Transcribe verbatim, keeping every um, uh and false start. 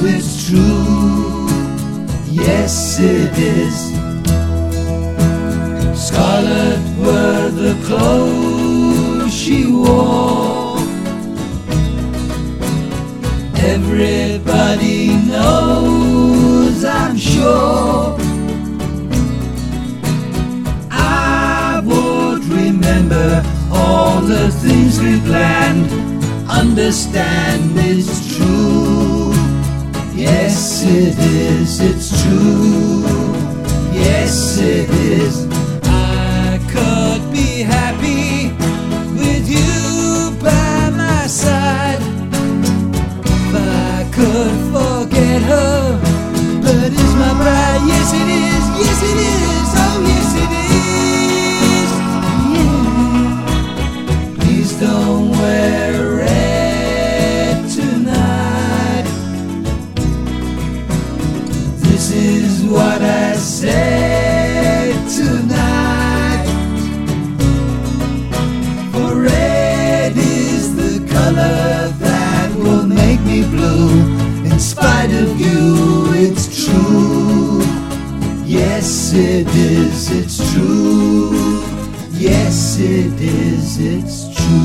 it's true. Yes, it is. Scarlet were the clothes she wore. Everybody knows, I'm sure. I would remember all the things we planned. Understand it's true. Yes, it is, it's true. Yes, it is. I could be happy with you by my side. If I could forget her, but is my bride? Yes, it is, yes, it is, oh, yes, it is. Yeah. Please don't wear red tonight. This is what I said tonight. For red is the color that will make me blue. In spite of you, it's true. Yes, it is, it's true. Yes, it is, it's true.